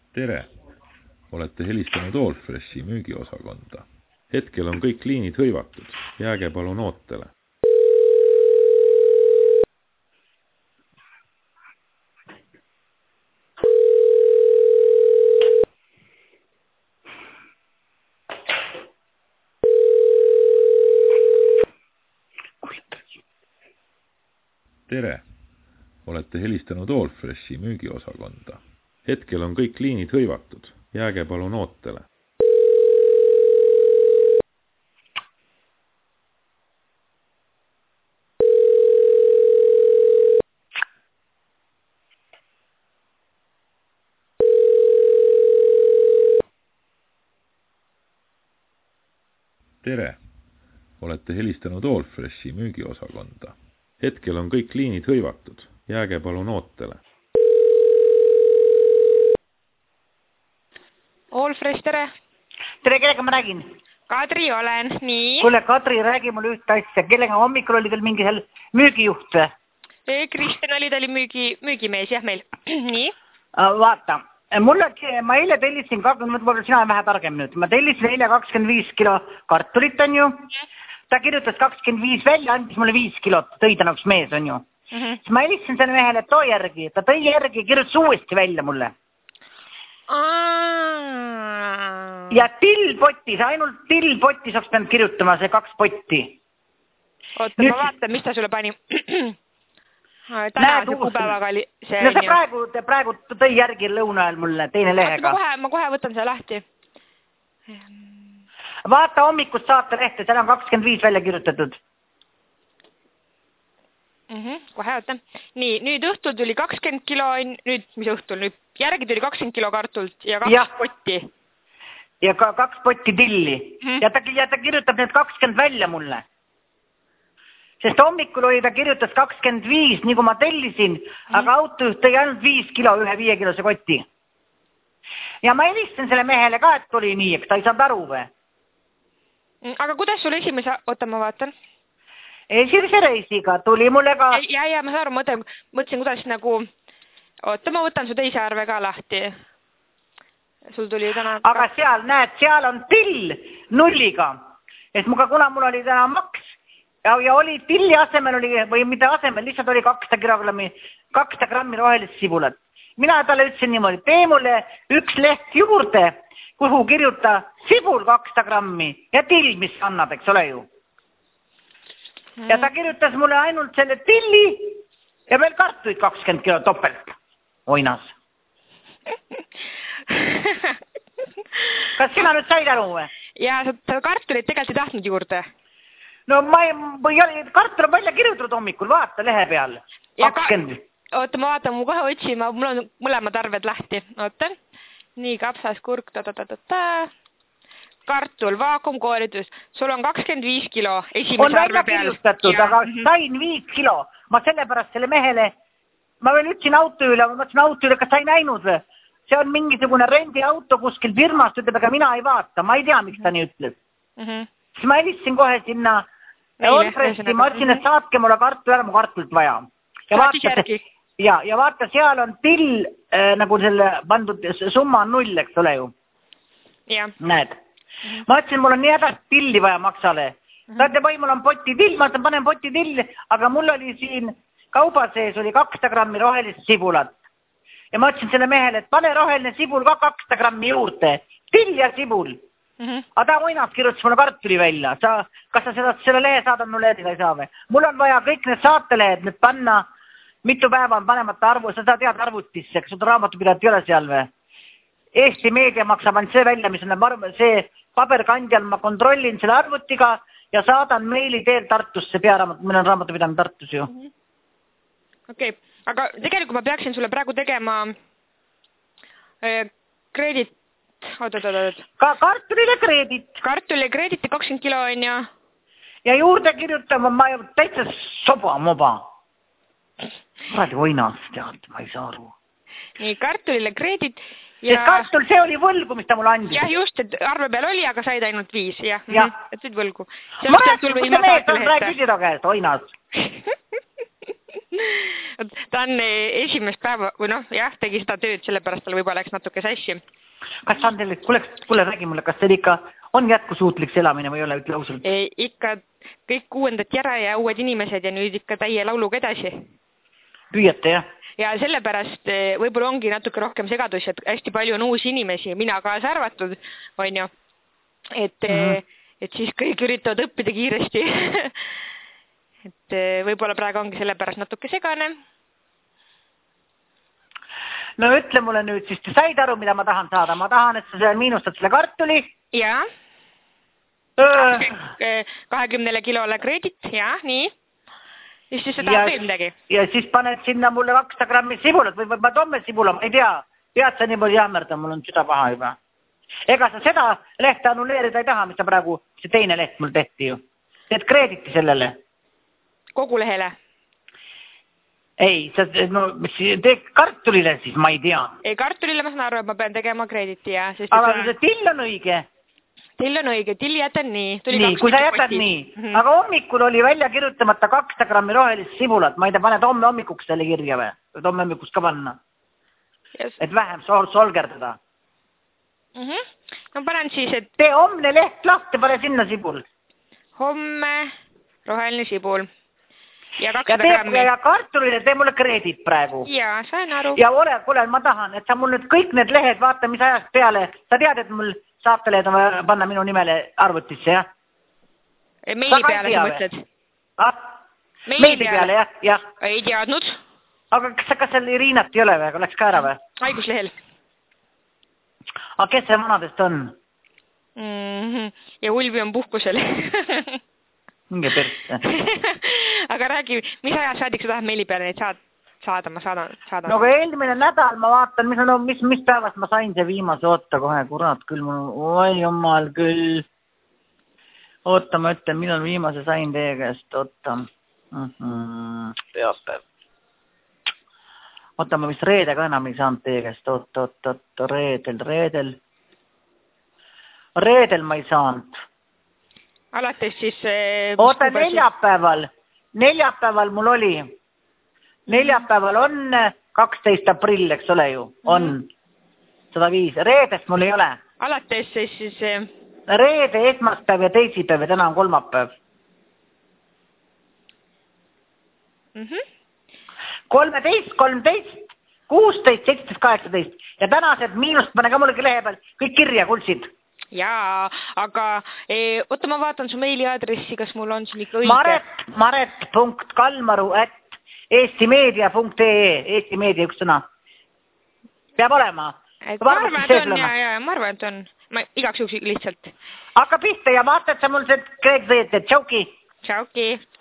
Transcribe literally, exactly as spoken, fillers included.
Tere! Olete helistanud Allfreshi müügiosakonda. Hetkel on kõik liinid hõivatud. Jääge palun ootele. Tere! Olete helistanud Allfreshi müügiosakonda. Hetkel on kõik liinid hõivatud. Jääge palun ootele. Tere! Olete helistanud Allfreshi müügiosakonda. Hetkel on kõik liinid hõivatud. Jääge palun ootele. Allfresh, tere! Tere, kellega ma räägin? Kadri olen, nii? Kuule, Kadri, räägi mulle ühte asja. Kellega hommikul oli teil mingi seal müügijuht? Kristjan oli, ta oli müügi, müügimees, jah, meil. Nii? Vaata, mulle, ma eile tellisin, võib-olla sina vähe targem nüüd, ma tellisin eile kakskümmend viis kilo kartulit, on ju. Ta kirjutas kakskümmend viis välja, andis mulle viis kilot, tõi ta nagu mees, on ju. Mm -hmm. Siis ma helistasin selle mehele, et too järgi. Ta tõi järgi ja kirjutas uuesti välja mulle. Ja tillpotis, ainult tillpotis oleks pidanud kirjutama see kaks potti. Oota, nüüd... ma vaatan, mis ta sulle pani. Täna see kuupäevaga oli see. No see praegu, praegu tõi järgi lõuna ajal mulle teine lehega. Ma kohe, ma kohe võtan see lahti. Vaata hommikust saate lehte, seal on kakskümmend viis välja kirjutatud. Mm -hmm, kohe võtan. Nii, nüüd õhtul tuli kakskümmend kilo, nüüd mis õhtul, nüüd järgi tuli kakskümmend kilo kartult ja kaks ja. potti. Ja ka kaks potti tilli. Mm -hmm. ja, ta, ja ta kirjutab need kakskümmend välja mulle. Sest hommikul oli ta kirjutas kakskümmend viis, nii kui ma tellisin, mm -hmm. aga autojuht tõi ainult viis kilo ühe viie kilose kotti. Ja ma helistasin selle mehele ka, et oli nii, eks ta ei saanud aru või. Aga kuidas sul esimese, oota ma vaatan? Esimese reisiga tuli mulle ka... Ja, ja, ma saan aru, mõtlen, mõtlesin, kuidas nagu... Oota, ma võtan su teise arve ka lahti. Sul tuli täna... Aga seal, näed, seal on till nulliga. Et muga, kuna mul oli täna maks ja, ja oli tilli asemel oli, või mitte asemel, lihtsalt oli kakssada grammi, kakssada grammi rohelist sibulat. Mina talle ütlesin niimoodi, tee mulle üks leht juurde, kuhu kirjuta sibul kakssada grammi ja till, mis annab, eks ole ju. Ja ta kirjutas mulle ainult selle tilli ja veel kartuid kakskümmend kilo topelt. Oinas. Kas sina nüüd said aru või? Ja sa kartulit tegelikult ei tahtnud juurde? No ma ei, kartul on välja kirjutatud hommikul, vaata lehe peal. kakskümmend. Oota, ma vaatan, mu kohe otsin, mul on mõlemad arved lahti. Oota. Nii, kapsas, kurk, ta-ta-ta-ta-ta. Kartul, vaakumkooritus. Sul on kakskümmend viis kilo esimese arve peal. On välja kirjutatud, aga sain viis kilo. Ma sellepärast selle mehele, ma veel ütlesin auto üle, ma mõtlesin auto üle, kas sa ei näinud või? See on mingisugune rendiauto kuskil firmast, ütleb, aga mina ei vaata. Ma ei tea, miks ta nii ütles. Mm -hmm. Siis ma helistasin kohe sinna Allfreshi, ma ütlesin, et saatke mulle kartul ära, mu kartult vaja. Ja vaata, ja, ja vaata, seal on till, äh, nagu selle pandud summa on null, eks ole ju. Ja. Näed. Ma ütlesin, mul on nii hädast tilli vaja maksale. Ta ütleb, või mul on poti till, ma ütlen, panen poti tilli, aga mul oli siin kauba sees oli kakssada grammi rohelist sibulat. Ja ma ütlesin selle mehele, et pane roheline sibul ka kakssada grammi juurde. Till ja sibul. Mm -hmm. Aga ta muinast kirjutas mulle kartuli välja. Sa, kas sa seda, selle lehe saadad mulle edasi ei saa või? Mul on vaja kõik need saatelehed nüüd panna, mitu päeva on panemata arvu, sa tead arvutisse, kas sul raamatupidajat ei ole seal või? Eesti Meedia maksab ainult see välja, mis on see paberkandjal, ma kontrollin selle arvutiga ja saadan meili teel Tartusse pearaamat, meil on raamatupidamine Tartus ju. Mm -hmm. Okei, okay. Aga tegelikult ma peaksin sulle praegu tegema äh, kreedit, oot, oot, oot. Ka kartulile kreedit. Kartulile kreedit ja kakskümmend kilo on ja... Ja juurde kirjutama, ma täitsa soba moba. Kuradi oinas, tead, ma ei saa aru. Nii, kartulile kreedit ja... Sest kartul, see oli võlgu, mis ta mulle andis. Jah, just, et arve peal oli, aga said ainult viis, jah. Ja. Et said võlgu. Ma rääksin, kus see mees on, räägi seda käest, oinas. ta on esimest päeva, või noh, jah, tegi seda tööd, sellepärast tal võib-olla läks natuke sassi. Kas on teil, kuule, kuule, räägi mulle, kas teil ikka on jätkusuutlik see elamine või ei ole, ütle ausalt? E, ikka kõik uuendati ära ja uued inimesed ja nüüd ikka täie lauluga edasi. Püüate, jah? Ja sellepärast võib-olla ongi natuke rohkem segadus, et hästi palju on uusi inimesi, mina kaasa arvatud, on ju, et, mm-hmm. et siis kõik üritavad õppida kiiresti. et võib-olla praegu ongi sellepärast natuke segane. No ütle mulle nüüd, siis te said aru, mida ma tahan saada. Ma tahan, et sa miinustad selle kartuli. Jaa. kahekümnele kilole kreedit, jaa, nii. Ja siis sa tahad veel midagi. Ja siis paned sinna mulle kakssada grammi sibulat või ma toome sibula, ma ei tea. Pead sa niimoodi jämmerda, mul on süda paha juba. Ega sa seda lehte annuleerida ei taha, mis sa praegu, see teine leht mul tehti ju. Teed kreediti sellele. Kogu lehele? Ei, sa no, teed kartulile siis, ma ei tea. Ei, kartulile ma saan aru, et ma pean tegema kreediti, jah. Aga see till on õige. Till on õige, till jätan nii. Nii, kui sa jätad nii. Mm-hmm. Aga hommikul oli välja kirjutamata kakssada grammi rohelist sibulat. Ma ei tea, paned homme hommikuks selle kirja või? Või homme hommikuks ka panna? Yes. Et vähem sol solgerdada. Mm-hmm. No panen siis, et... Tee homne leht lahti, pane sinna sibul. Homme roheline sibul. Ja, ja, teeb, ja kartulile tee mulle kreedit praegu. Jaa, sain aru. Ja ole, kuule, ma tahan, et sa mul nüüd kõik need lehed, vaata, mis ajast peale. Sa tead, et mul saatelehed on panna minu nimele arvutisse, jah? Meili peale, sa mõtled? Ah? Meili, Meili peale, peale, jah, jah. Ei teadnud. Aga kas, kas seal Iriinat ei ole või, aga läks ka ära või? Haiguslehel. Aga kes see vanadest on? Mm-hmm. Ja Ulvi on puhkusel. Minge persse. Aga räägi, mis aja saadik sa tahad meili peale neid saad, saada, ma saadan, saadan. No aga eelmine nädal ma vaatan, mis, no, mis, mis päevast ma sain see viimase, oota kohe, kurat küll, mul, oi jumal küll. Oota, ma ütlen, millal viimase sain teie käest, oota. Mm-hmm. Peapäev. Oota, ma vist reede ka enam ei saanud teie käest, oota, oota, oota, reedel, reedel. Reedel ma ei saanud. Alates siis... Oota, neljapäeval. Neljapäeval mul oli. Neljapäeval on kaksteist aprill, eks ole ju. On sada viis. Reedest mul ei ole. Alates siis... siis... Reede, esmaspäev ja teisipäev ja täna on kolmapäev. Mm-hmm. kolmteist, kolmteist, kuusteist, seitseteist, kaheksateist. Ja tänased miinust pane ka mullegi lehe peal. Kõik kirja kulsid. Jaa, aga e, oota, ma vaatan su meiliaadressi, kas mul on siin ikka õige. Maret, maret punkt kalmaru at eestimeedia punkt ee, Eesti meedia üks sõna. Peab olema. Et ma arvan, et on, ja, ja, ma arvan, et on. Ma igaks juhuks lihtsalt. Hakka pihta ja vaata, et sa mul see kreed veeted. Tšauki. Tšauki.